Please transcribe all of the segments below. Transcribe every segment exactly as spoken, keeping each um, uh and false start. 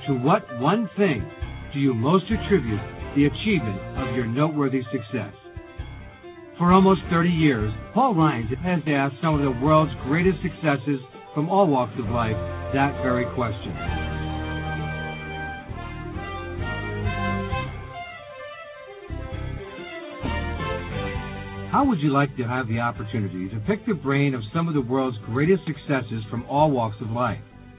To what one thing do you most attribute the achievement of your noteworthy success? For almost thirty years, Paul Rhynes has asked some of the world's greatest successes from all walks of life that very question. How would you like to have the opportunity to pick the brain of some of the world's greatest successes from all walks of life?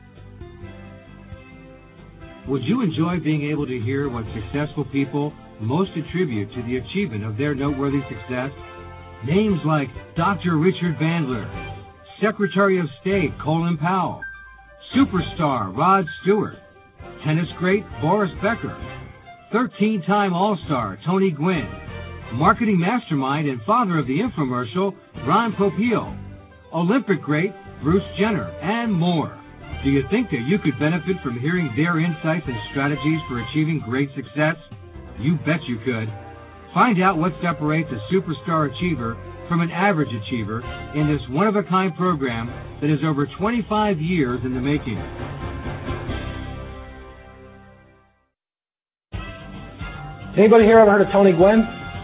Would you enjoy being able to hear what successful people most attribute to the achievement of their noteworthy success? Names like Doctor Richard Bandler, Secretary of State Colin Powell, superstar Rod Stewart, tennis great Boris Becker, thirteen-time All-Star Tony Gwynn, marketing mastermind and father of the infomercial Ron Popeil, Olympic great Bruce Jenner, and more. Do you think that you could benefit from hearing their insights and strategies for achieving great success? You bet you could. Find out what separates a superstar achiever from an average achiever in this one-of-a-kind program that is over twenty-five years in the making. Anybody here ever heard of Tony Gwynn?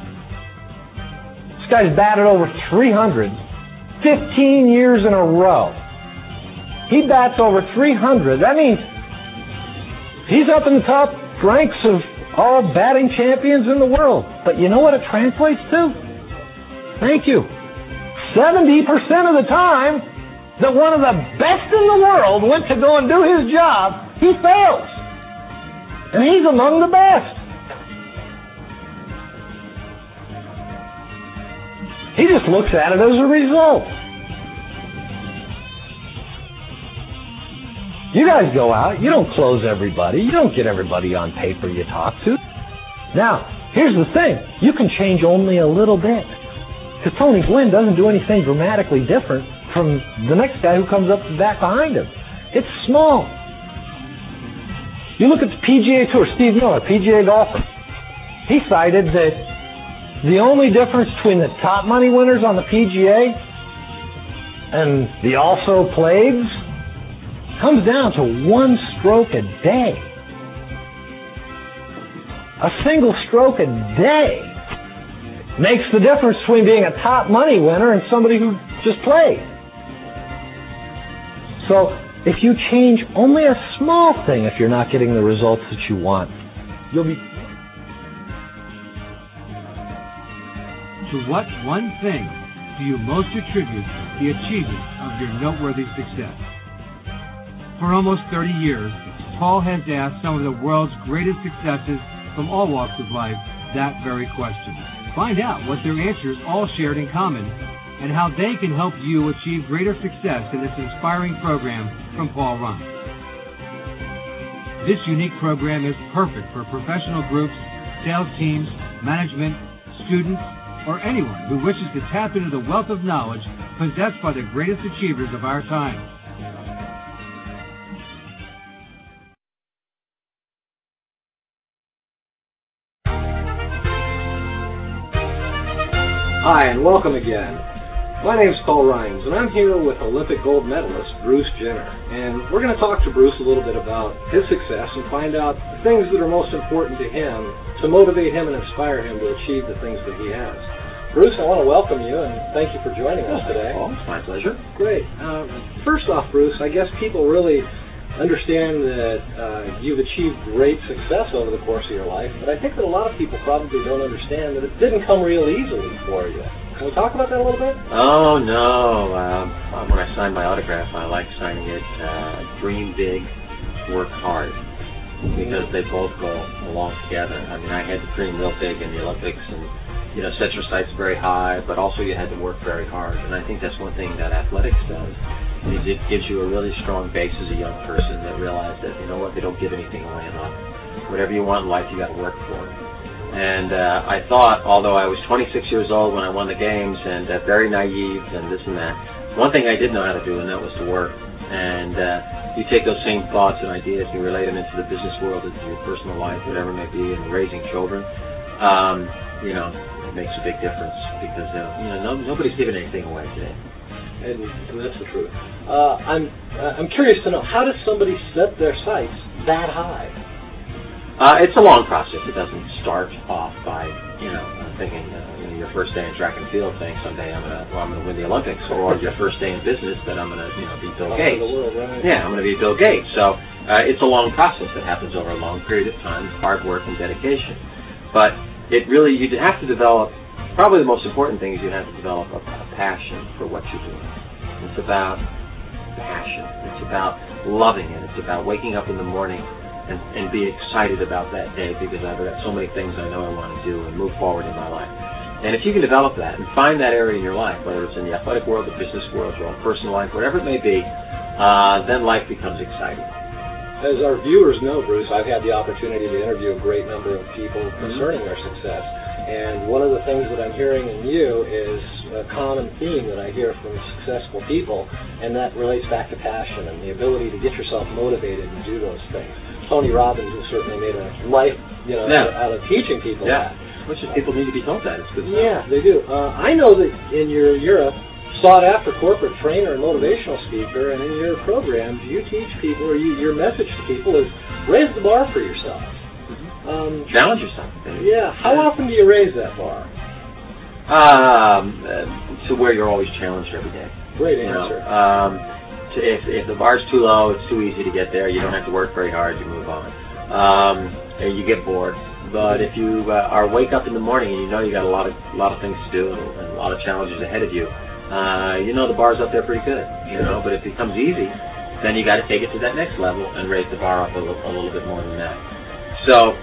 This guy's batted over three hundred fifteen years in a row. He bats over three hundred. That means he's up in the top ranks of all batting champions in the world. But you know what it translates to? Thank you. seventy percent of the time that one of the best in the world went to go and do his job, he fails. And he's among the best. He just looks at it as a result. You guys go out, you don't close everybody, you don't get everybody on paper you talk to. Now, here's the thing, you can change only a little bit. Because Tony Gwynn doesn't do anything dramatically different from the next guy who comes up back behind him. It's small. You look at the P G A Tour, Steve Miller, P G A golfer. He cited that the only difference between the top money winners on the P G A and the also playeds comes down to one stroke a day. A single stroke a day makes the difference between being a top money winner and somebody who just played. So if you change only a small thing, if you're not getting the results that you want, you'll be... To what one thing do you most attribute the achievement of your noteworthy success? For almost thirty years, Paul has asked some of the world's greatest successes from all walks of life that very question. Find out what their answers all shared in common and how they can help you achieve greater success in this inspiring program from Paul Rhynes. This unique program is perfect for professional groups, sales teams, management, students, or anyone who wishes to tap into the wealth of knowledge possessed by the greatest achievers of our time. Hi, and welcome again. My name's Paul Rhynes, and I'm here with Olympic gold medalist Bruce Jenner. And we're going to talk to Bruce a little bit about his success and find out the things that are most important to him to motivate him and inspire him to achieve the things that he has. Bruce, I want to welcome you, and thank you for joining us today. Oh, it's my pleasure. Great. Um, first off, Bruce, I guess people really understand that uh, you've achieved great success over the course of your life, but I think that a lot of people probably don't understand that it didn't come real easily for you. Can we talk about that a little bit? Oh, no. Um, when I sign my autograph, I like signing it, uh, dream big, work hard, because they both go along together. I mean, I had to dream real big in the Olympics and, you know, set your sights very high, but also you had to work very hard. And I think that's one thing that athletics does. It gives you a really strong base as a young person that realize that, you know what, they don't give anything away enough. Whatever you want in life, you got to work for it. And uh, I thought, although I was twenty-six years old when I won the games and uh, very naive and this and that, one thing I did know how to do, and that was to work. And uh, you take those same thoughts and ideas, you relate them into the business world, into your personal life, whatever it may be, and raising children. Um, you know, it makes a big difference because uh, you know no, nobody's giving anything away today. And, and that's the truth. Uh, I'm uh, I'm curious to know, how does somebody set their sights that high? Uh, it's a long process. It doesn't start off by, you know, thinking, uh, you know, your first day in track and field, saying someday I'm gonna, well, I'm gonna win the Olympics, or your first day in business that I'm gonna, you know, be Bill All Gates. over the world, right? Yeah, I'm gonna be Bill Gates. So uh, it's a long process that happens over a long period of time, hard work and dedication. But it really, you have to develop. Probably the most important thing is you have to develop a, a passion for what you're doing. It's about passion. It's about loving it. It's about waking up in the morning and, and be excited about that day because I've got so many things I know I want to do and move forward in my life. And if you can develop that and find that area in your life, whether it's in the athletic world, the business world, your own personal life, whatever it may be, uh, then life becomes exciting. As our viewers know, Bruce, I've had the opportunity to interview a great number of people concerning their success. And one of the things that I'm hearing in you is a common theme that I hear from successful people, and that relates back to passion and the ability to get yourself motivated and do those things. Tony Robbins has certainly made a life, you know, yeah. out of teaching people yeah. that. Which is people need to be told that. It's good stuff. Yeah, they do. Uh, I know that in your you're a sought-after corporate trainer and motivational speaker, and in your programs, you teach people, or you, your message to people is raise the bar for yourself. Mm-hmm. Um, Challenge yourself. Yeah. How yeah. often do you raise that bar? Um, uh, to where you're always challenged every day. Great you answer. Know, um, to, if, if the bar's too low, it's too easy to get there. You don't have to work very hard. You move on. Um, and you get bored. But if you uh, are wake up in the morning and you know you got a lot of a lot of things to do and a lot of challenges ahead of you, uh, you know the bar's up there pretty good. You know, but if it becomes easy, then you got to take it to that next level and raise the bar up a little, a little bit more than that. So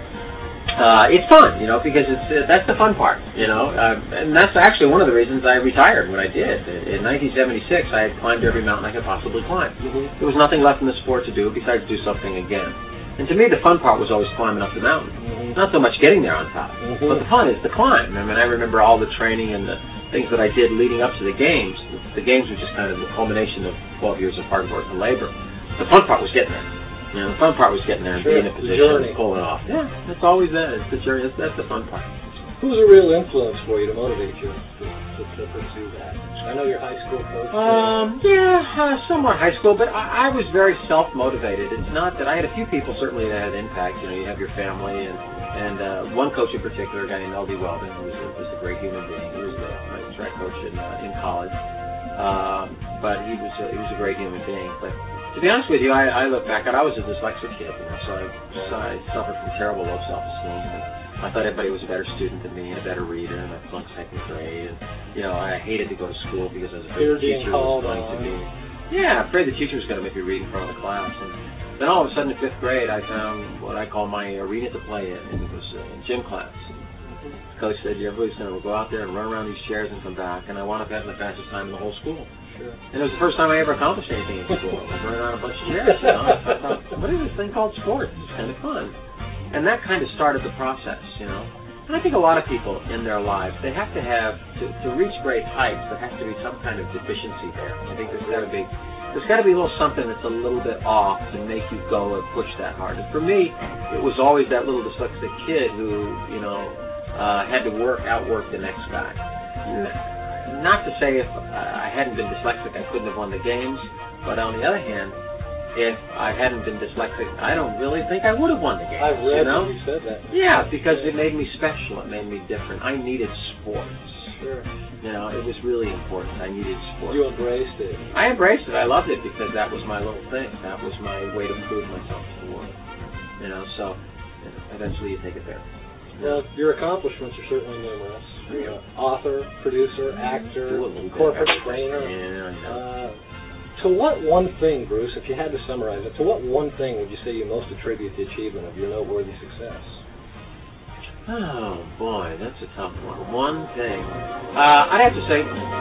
uh, it's fun, you know, because it's uh, that's the fun part, you know, uh, and that's actually one of the reasons I retired when I did. In nineteen seventy-six, I had climbed every mountain I could possibly climb. Mm-hmm. There was nothing left in the sport to do besides do something again. And to me, the fun part was always climbing up the mountain. Mm-hmm. Not so much getting there on top, mm-hmm. but the fun is the climb. I mean, I remember all the training and the things that I did leading up to the games. The games were just kind of the culmination of twelve years of hard work and labor. The fun part was getting there. You know, the fun part was getting there and sure. being in a position and pulling it off. Yeah, it's always that. It's the journey. That's, that's the fun part. Who's a real influence for you to motivate you to, to, to pursue that? I know your high school coach. Um, yeah, uh, somewhat high school, but I, I was very self-motivated. It's not that I had a few people certainly that had impact. You know, you have your family, and and uh, one coach in particular, a guy named L D Weldon, who was a, was a great human being. He was the my track coach in uh, in college, um, but he was a, he was a great human being. But to be honest with you, I, I look back at I was a dyslexic kid, you know, so I, so I suffered from terrible low self-esteem. I thought everybody was a better student than me and a better reader, and I flunked second grade. And, you know, I hated to go to school because I was afraid the teacher was going to be... Yeah, afraid the teacher was going to make me read in front of the class. And then all of a sudden in fifth grade, I found what I call my arena to play in, and it was uh, gym class. And the coach said, everybody's going to go out there and run around these chairs and come back. And I wound up having the fastest time in the whole school. Sure. And it was the first time I ever accomplished anything in school. I was running around a bunch of chairs, you know. I thought, what is this thing called sports? It's kind of fun. And that kind of started the process, you know. And I think a lot of people in their lives, they have to have, to, to reach great heights, there has to be some kind of deficiency there. I think there's got to be, there's got to be a little something that's a little bit off to make you go and push that hard. And for me, it was always that little dyslexic kid who, you know, uh, had to work, outwork the next guy. Not to say if I hadn't been dyslexic, I couldn't have won the games, but on the other hand, if I hadn't been dyslexic, I don't really think I would have won the game. I've read you know? you said that. Yeah, because it made me special. It made me different. I needed sports. Sure. You know, it was really important. I needed sports. You embraced it. I embraced it. I loved it because that was my little thing. That was my way to prove myself to the world. You know, so eventually you take it there. Well, your accomplishments are certainly numerous. You're an author, producer, actor, corporate trainer. Yeah, uh, to what one thing, Bruce, if you had to summarize it, to what one thing would you say you most attribute the achievement of your noteworthy success? Oh, boy, that's a tough one. One thing. Uh, I'd have to say